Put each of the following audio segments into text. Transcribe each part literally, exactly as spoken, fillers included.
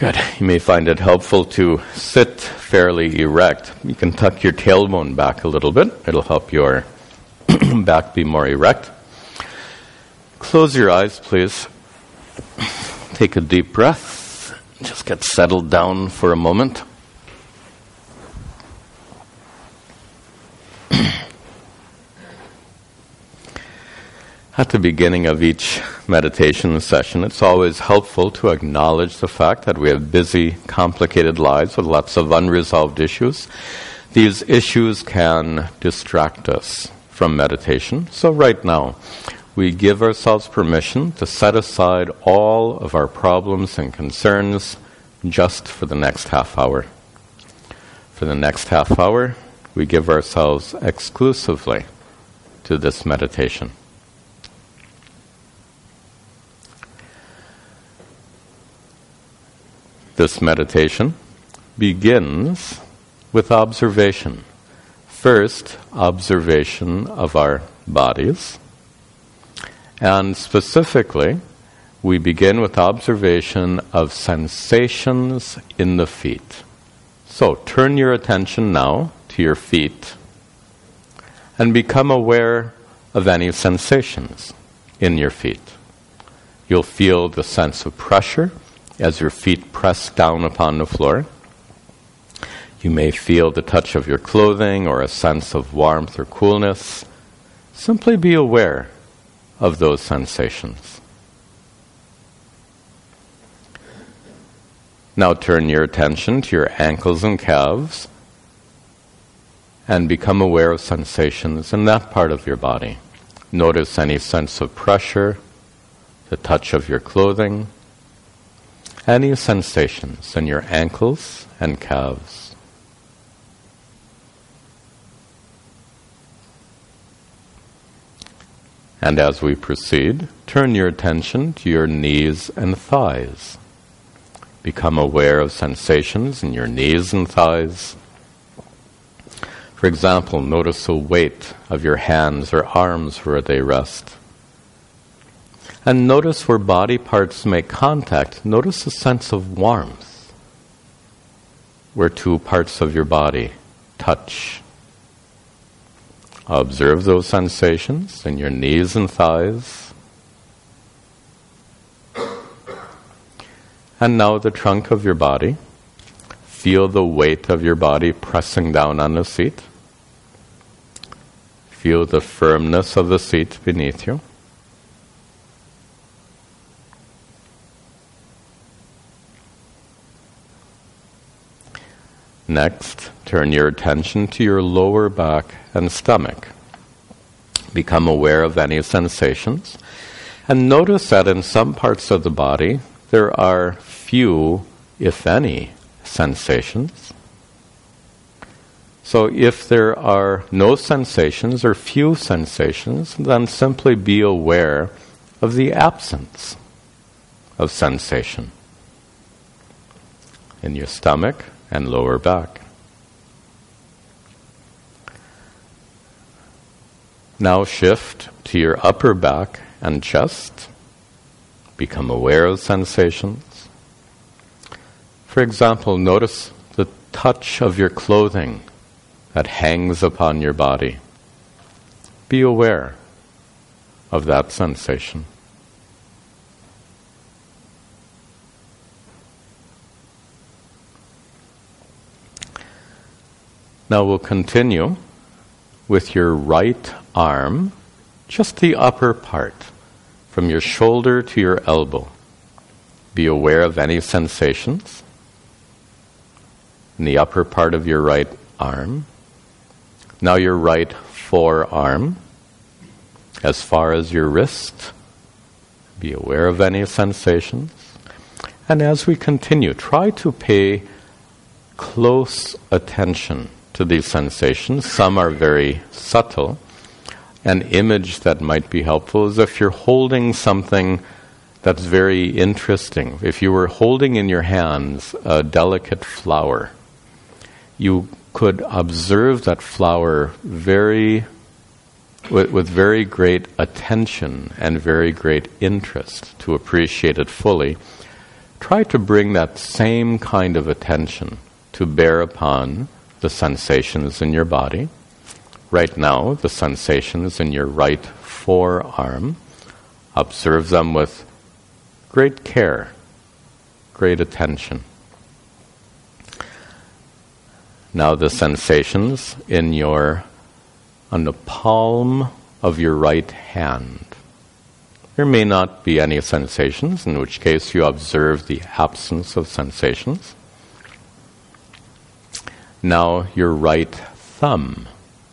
Good. You may find it helpful to sit fairly erect. You can tuck your tailbone back a little bit. It'll help your back be more erect. Close your eyes, please. Take a deep breath. Just get settled down for a moment. At the beginning of each meditation session, it's always helpful to acknowledge the fact that we have busy, complicated lives with lots of unresolved issues. These issues can distract us from meditation. So right now, we give ourselves permission to set aside all of our problems and concerns just for the next half hour. For the next half hour, we give ourselves exclusively to this meditation. This meditation begins with observation. First, observation of our bodies. And specifically, we begin with observation of sensations in the feet. So, turn your attention now to your feet and become aware of any sensations in your feet. You'll feel the sense of pressure as your feet press down upon the floor. You may feel the touch of your clothing or a sense of warmth or coolness. Simply be aware of those sensations. Now turn your attention to your ankles and calves and become aware of sensations in that part of your body. Notice any sense of pressure, the touch of your clothing, any sensations in your ankles and calves. And as we proceed, turn your attention to your knees and thighs. Become aware of sensations in your knees and thighs. For example, notice the weight of your hands or arms where they rest. And notice where body parts make contact. Notice a sense of warmth where two parts of your body touch. Observe those sensations in your knees and thighs. And now the trunk of your body. Feel the weight of your body pressing down on the seat. Feel the firmness of the seat beneath you. Next, turn your attention to your lower back and stomach. Become aware of any sensations. And notice that in some parts of the body, there are few, if any, sensations. So if there are no sensations or few sensations, then simply be aware of the absence of sensation in your stomach and lower back. Now shift to your upper back and chest. Become aware of sensations. For example, notice the touch of your clothing that hangs upon your body. Be aware of that sensation. Now we'll continue with your right arm, just the upper part, from your shoulder to your elbow. Be aware of any sensations in the upper part of your right arm. Now your right forearm, as far as your wrist. Be aware of any sensations. And as we continue, try to pay close attention to these sensations. Some are very subtle. An image that might be helpful is if you're holding something that's very interesting. If you were holding in your hands a delicate flower, you could observe that flower very with, with very great attention and very great interest to appreciate it fully. try to bring that same kind of attention to bear upon the sensations in your body. Right now, the sensations in your right forearm. Observe them with great care, great attention. Now the sensations in your, on the palm of your right hand. There may not be any sensations, in which case you observe the absence of sensations. Now your right thumb.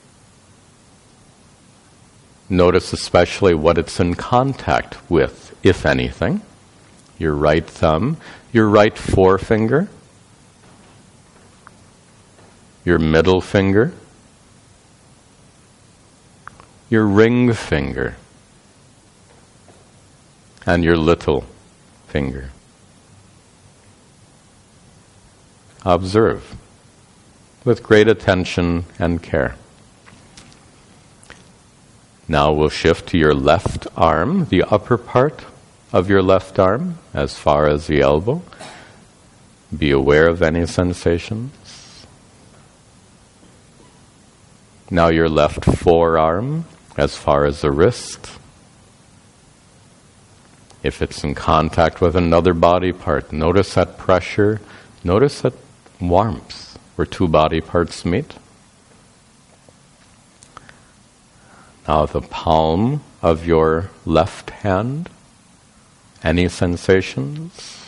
Notice especially what it's in contact with, if anything. Your right thumb, your right forefinger, your middle finger, your ring finger, and your little finger. Observe with great attention and care. Now we'll shift to your left arm, the upper part of your left arm, as far as the elbow. Be aware of any sensations. Now your left forearm, as far as the wrist. If it's in contact with another body part, notice that pressure, notice that warmth where two body parts meet. Now the palm of your left hand, any sensations?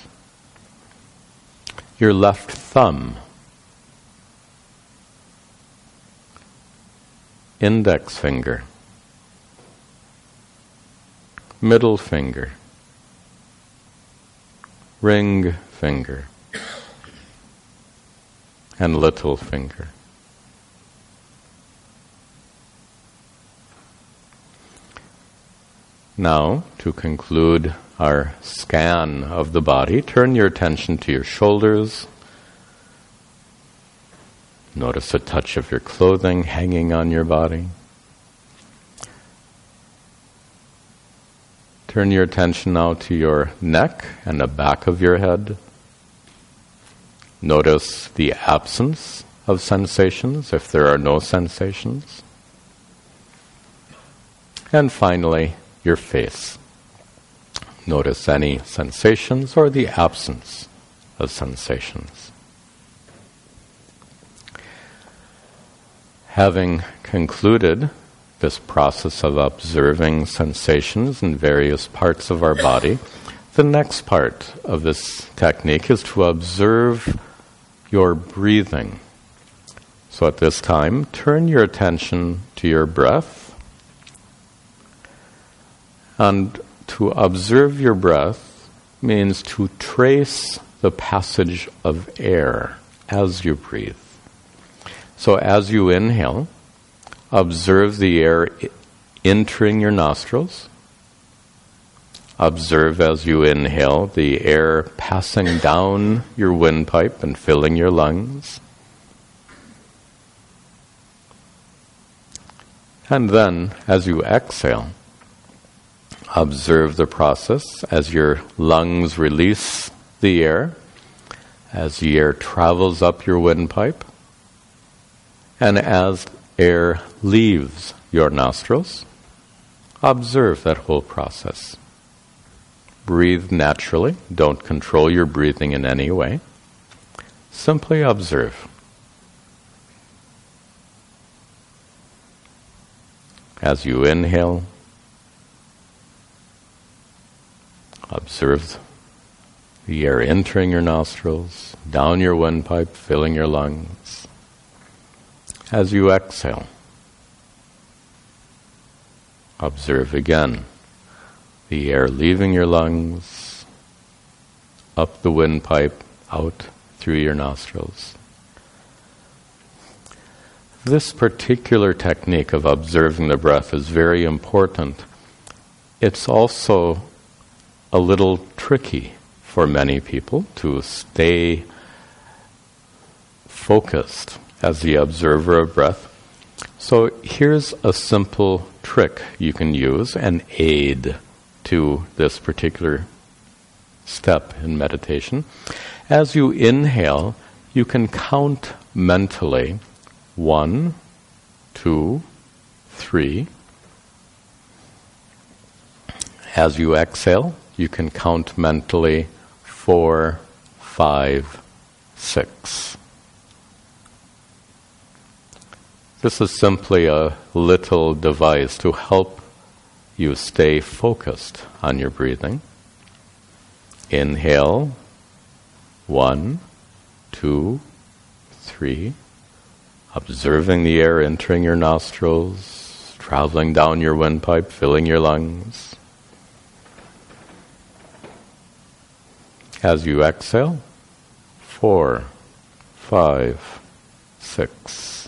Your left thumb, index finger, middle finger, ring finger, and little finger. Now, to conclude our scan of the body, turn your attention to your shoulders. Notice the touch of your clothing hanging on your body. Turn your attention now to your neck and the back of your head. Notice the absence of sensations, if there are no sensations. And finally, your face. Notice any sensations or the absence of sensations. Having concluded this process of observing sensations in various parts of our body, the next part of this technique is to observe your breathing. So at this time, turn your attention to your breath. And to observe your breath means to trace the passage of air as you breathe. So as you inhale, observe the air entering your nostrils. Observe as you inhale the air passing down your windpipe and filling your lungs. And then, as you exhale, observe the process as your lungs release the air, as the air travels up your windpipe, and as air leaves your nostrils. Observe that whole process. Breathe naturally. Don't control your breathing in any way. Simply observe. As you inhale, observe the air entering your nostrils, down your windpipe, filling your lungs. As you exhale, observe again the air leaving your lungs, up the windpipe, out through your nostrils. This particular technique of observing the breath is very important. It's also a little tricky for many people to stay focused as the observer of breath. So here's a simple trick you can use, an aid to this particular step in meditation. As you inhale, you can count mentally one, two, three. As you exhale, you can count mentally four, five, six. This is simply a little device to help you stay focused on your breathing. Inhale, one, two, three. Observing the air entering your nostrils, traveling down your windpipe, filling your lungs. As you exhale, four, five, six.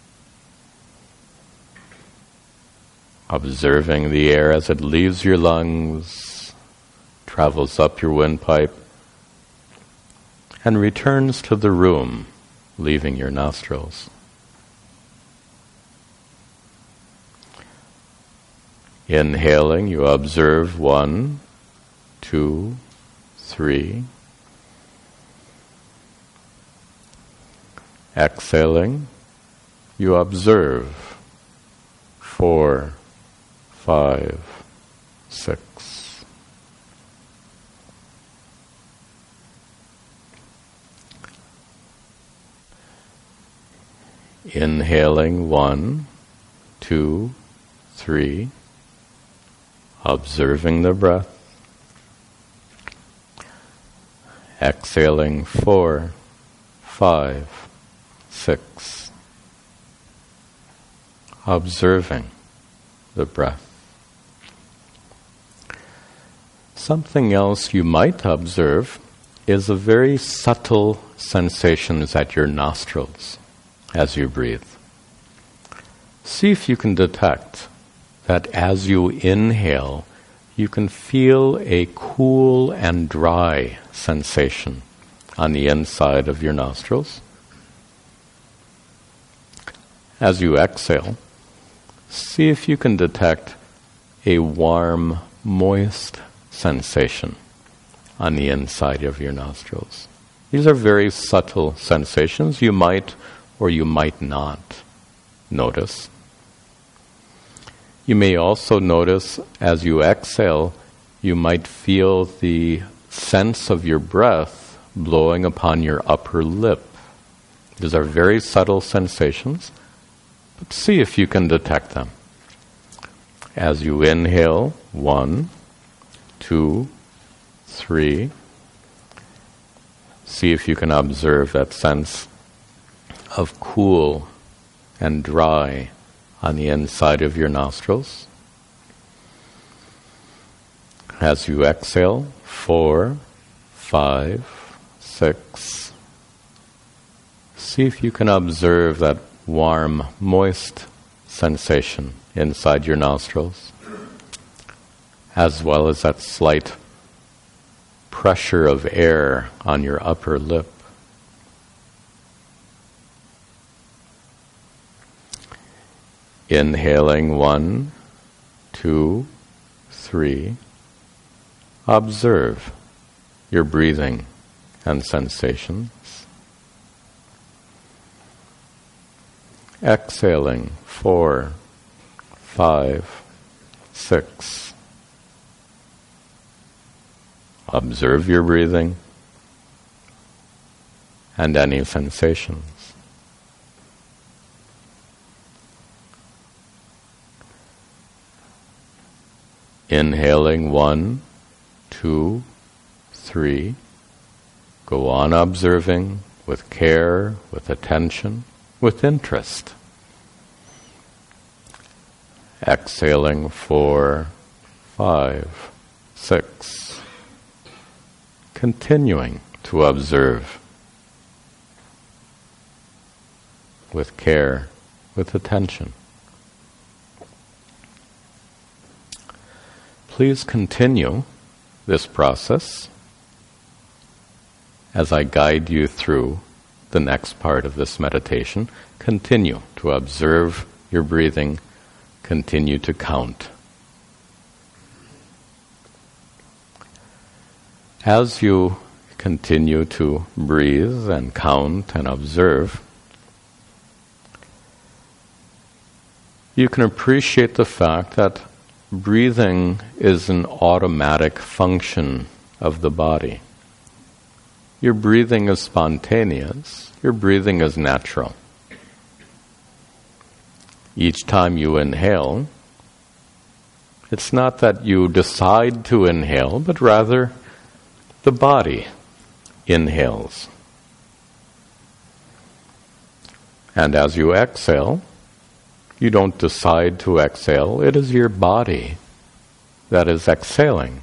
Observing the air as it leaves your lungs, travels up your windpipe, and returns to the room, leaving your nostrils. Inhaling, you observe one, two, three. Exhaling, you observe four, five, six. Inhaling one, two, three. Observing the breath. Exhaling four, five, six. Observing the breath. Something else you might observe is a very subtle sensations at your nostrils as you breathe. See if you can detect that as you inhale, you can feel a cool and dry sensation on the inside of your nostrils. As you exhale, see if you can detect a warm, moist sensation on the inside of your nostrils. These are very subtle sensations you might or you might not notice. You may also notice as you exhale, you might feel the sense of your breath blowing upon your upper lip. These are very subtle sensations, but see if you can detect them. As you inhale, one, two, three. See if you can observe that sense of cool and dry on the inside of your nostrils. As you exhale, four, five, six. See if you can observe that warm, moist sensation inside your nostrils, as well as that slight pressure of air on your upper lip. Inhaling one, two, three. Observe your breathing and sensations. Exhaling four, five, six. Observe your breathing and any sensations. Inhaling one, two, three. Go on observing with care, with attention, with interest. Exhaling four, five, six. Continuing to observe with care, with attention. Please continue this process as I guide you through the next part of this meditation. Continue to observe your breathing. Continue to count. As you continue to breathe and count and observe, you can appreciate the fact that breathing is an automatic function of the body. Your breathing is spontaneous. Your breathing is natural. Each time you inhale, it's not that you decide to inhale, but rather the body inhales. And as you exhale, you don't decide to exhale. It is your body that is exhaling.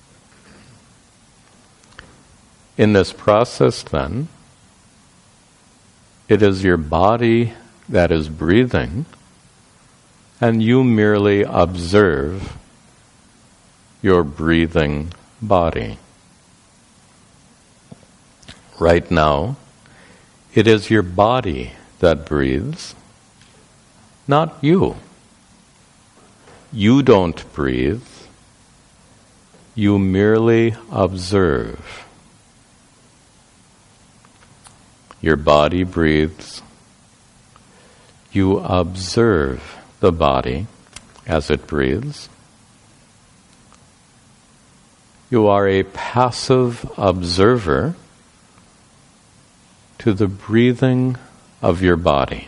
In this process, then, it is your body that is breathing, and you merely observe your breathing body. Right now, it is your body that breathes, not you. You don't breathe. You merely observe. Your body breathes. You observe the body as it breathes. You are a passive observer to the breathing of your body.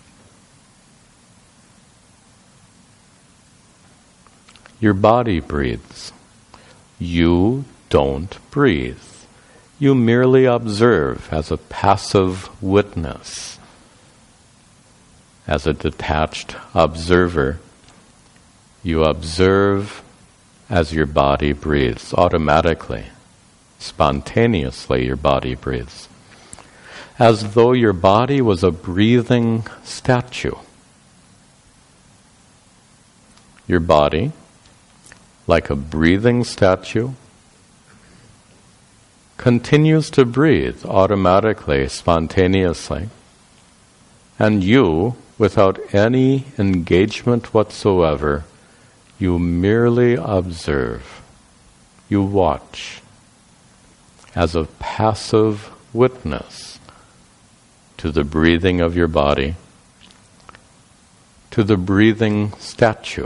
Your body breathes. You don't breathe. You merely observe as a passive witness. As a detached observer, you observe as your body breathes. Automatically, spontaneously, your body breathes. As though your body was a breathing statue. Your body, like a breathing statue, continues to breathe automatically, spontaneously, and you, without any engagement whatsoever, you merely observe, you watch, as a passive witness to the breathing of your body, to the breathing statue.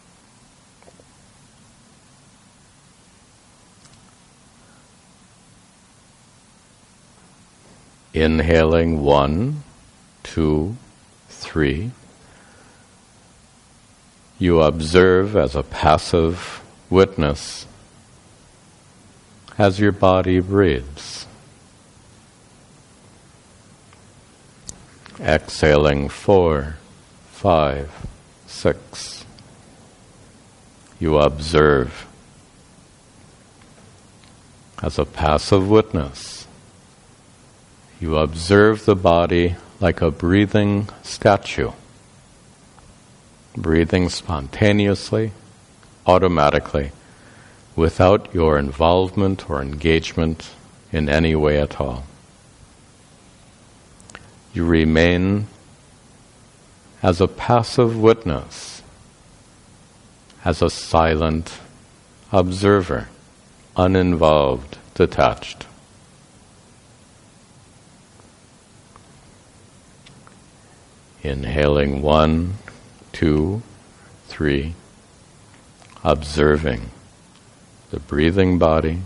Inhaling one, two, three. You observe as a passive witness as your body breathes. Exhaling four, five, six. You observe as a passive witness. You observe the body like a breathing statue, breathing spontaneously, automatically, without your involvement or engagement in any way at all. You remain as a passive witness, as a silent observer, uninvolved, detached. Inhaling one, two, three, observing the breathing body.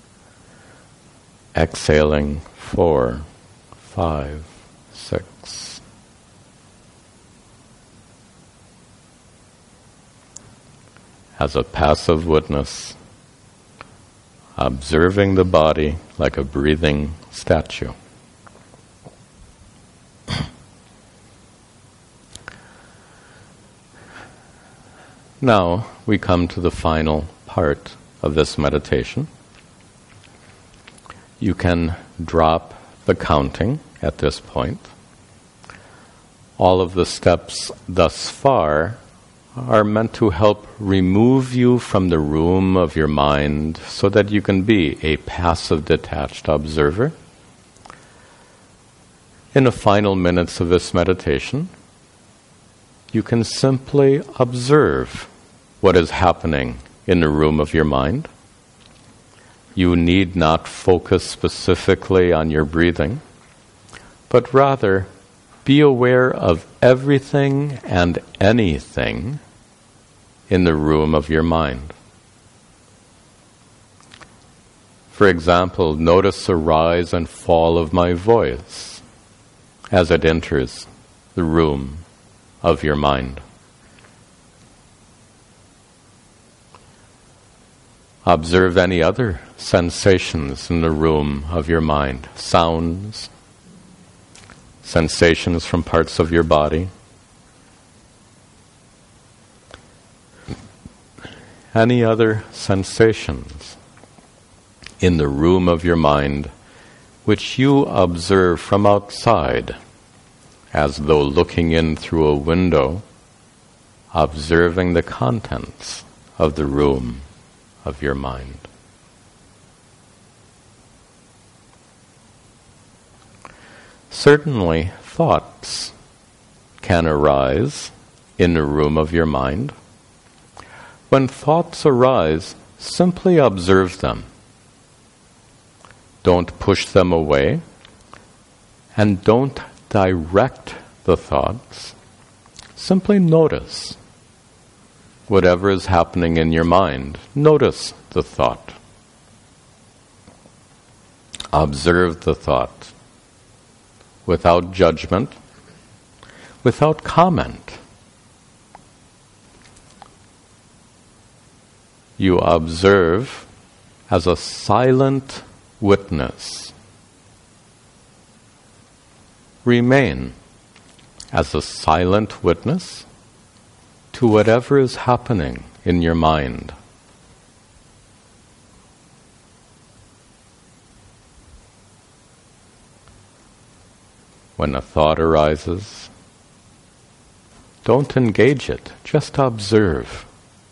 Exhaling four, five, six. As a passive witness, observing the body like a breathing statue. Now we come to the final part of this meditation. You can drop the counting at this point. All of the steps thus far are meant to help remove you from the room of your mind so that you can be a passive, detached observer. In the final minutes of this meditation, you can simply observe what is happening in the room of your mind. You need not focus specifically on your breathing, but rather be aware of everything and anything in the room of your mind. For example, notice the rise and fall of my voice as it enters the room of your mind. Observe any other sensations in the room of your mind, sounds, sensations from parts of your body. Any other sensations in the room of your mind which you observe from outside, as though looking in through a window, observing the contents of the room of your mind. Certainly, thoughts can arise in the room of your mind. When thoughts arise, simply observe them. Don't push them away, and don't direct the thoughts. Simply notice whatever is happening in your mind. Notice the thought. Observe the thought without judgment, without comment. You observe as a silent witness. Remain as a silent witness to whatever is happening in your mind. When a thought arises, don't engage it, just observe.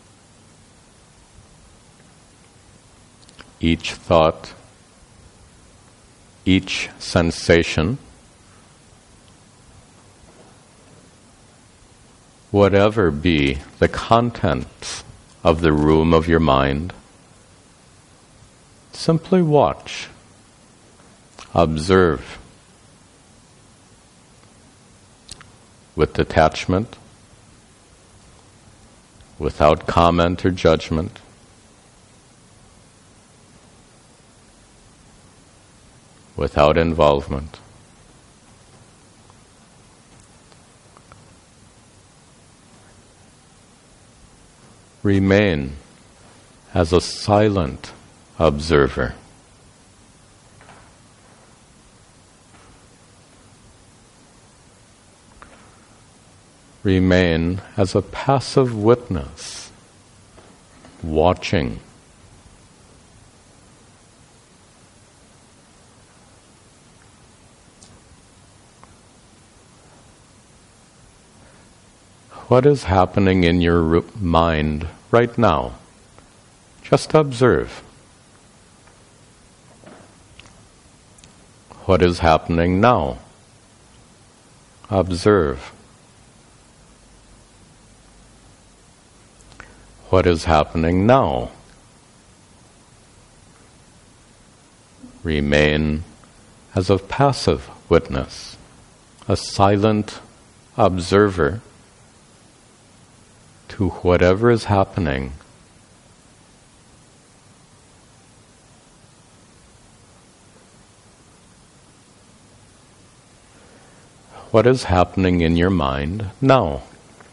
Each thought, each sensation, whatever be the contents of the room of your mind, simply watch, observe, with detachment, without comment or judgment. Without involvement. Remain as a silent observer. Remain as a passive witness, watching. What is happening in your mind right now? Just observe. What is happening now? Observe. What is happening now? Remain as a passive witness, a silent observer to whatever is happening. What is happening in your mind now?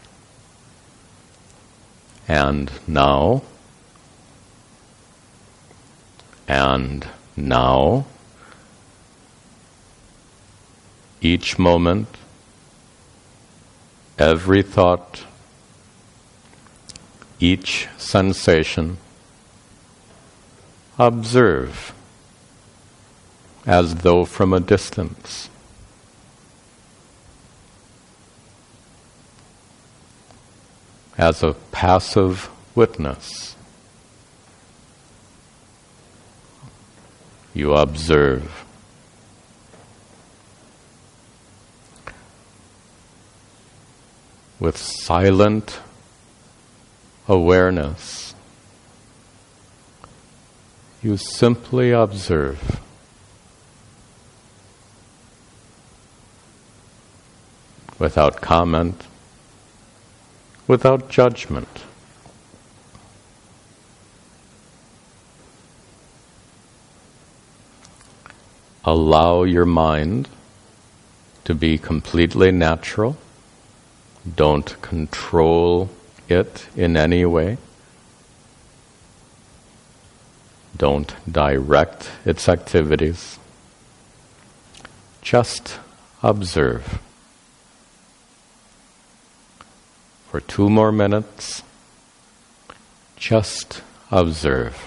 And now, and now, each moment, every thought, each sensation, observe as though from a distance. As a passive witness, you observe. With silent awareness, You simply observe. Without comment, without judgment. Allow your mind to be completely natural. Don't control it in any way. Don't direct its activities. Just observe. For two more minutes, just observe.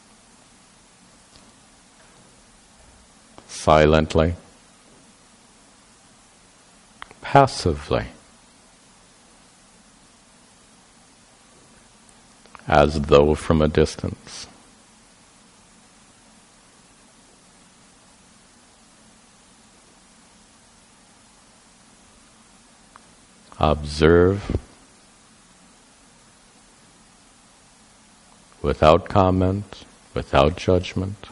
Silently, passively, as though from a distance. Observe without comment, without judgment.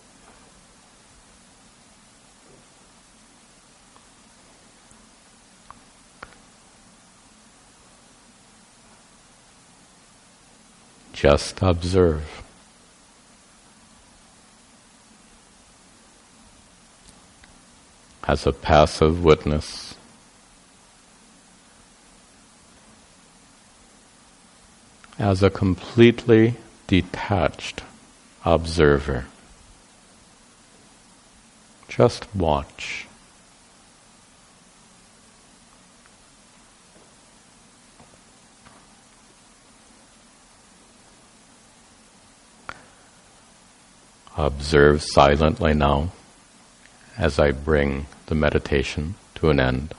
Just observe. As a passive witness. As a completely detached observer. Just watch. Observe silently now as I bring the meditation to an end.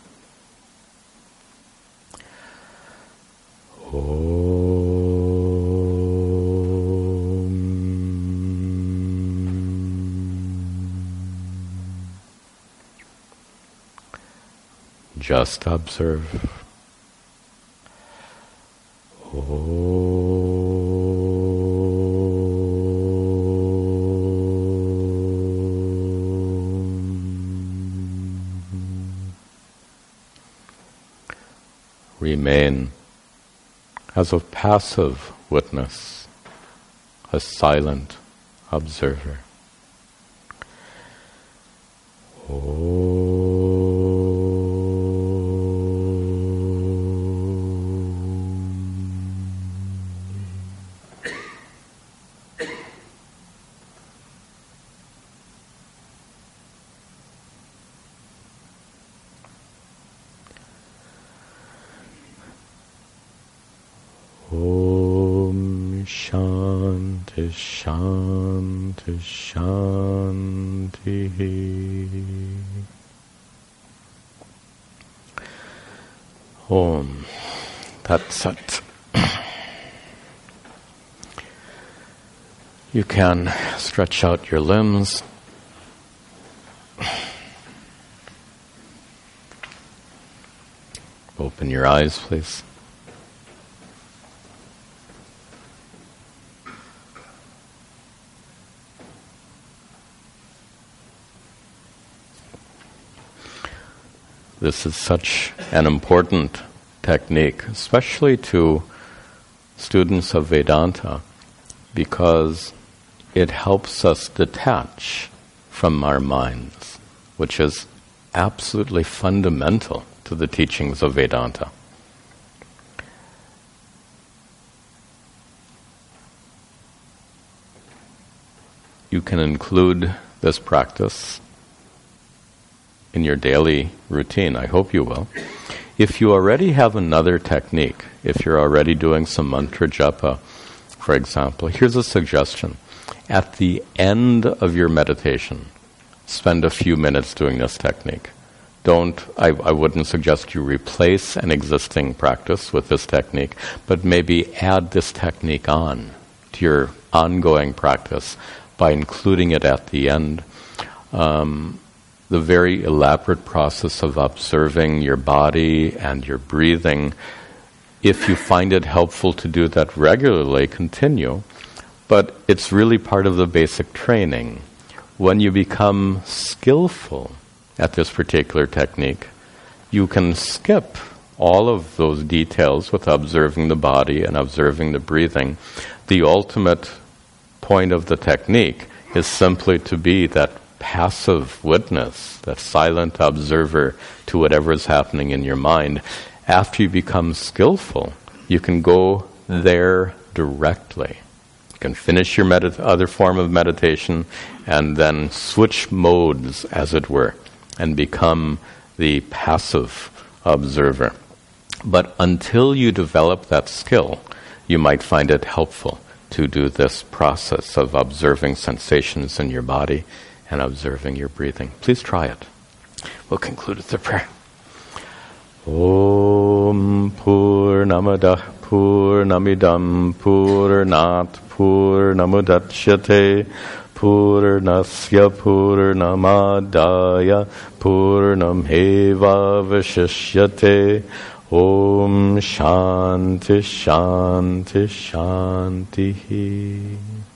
Just observe. Remain as a passive witness, a silent observer. Om Shanti Shanti Shanti. Om Tat Sat. You can stretch out your limbs. Open your eyes, please. This is such an important technique, especially to students of Vedanta, because it helps us detach from our minds, which is absolutely fundamental to the teachings of Vedanta. You can include this practice in your daily routine. I hope you will. If you already have another technique, if you're already doing some mantra japa, for example, here's a suggestion. At the end of your meditation, spend a few minutes doing this technique. Don't, I, I wouldn't suggest you replace an existing practice with this technique, but maybe add this technique on to your ongoing practice by including it at the end. Um, the very elaborate process of observing your body and your breathing, if you find it helpful to do that regularly, continue. But it's really part of the basic training. When you become skillful at this particular technique, you can skip all of those details with observing the body and observing the breathing. The ultimate point of the technique is simply to be that passive witness, that silent observer to whatever is happening in your mind. After you become skillful, you can go there directly. You can finish your medit- other form of meditation and then switch modes, as it were, and become the passive observer. But until you develop that skill, you might find it helpful to do this process of observing sensations in your body and observing your breathing. Please try it. We'll conclude with the prayer. Om Purnamadah Purnamidam Purnat Purnamudachyate Purnasya Purnamadaya Purnameva Vashishyate. Om Shanti Shanti Shanti.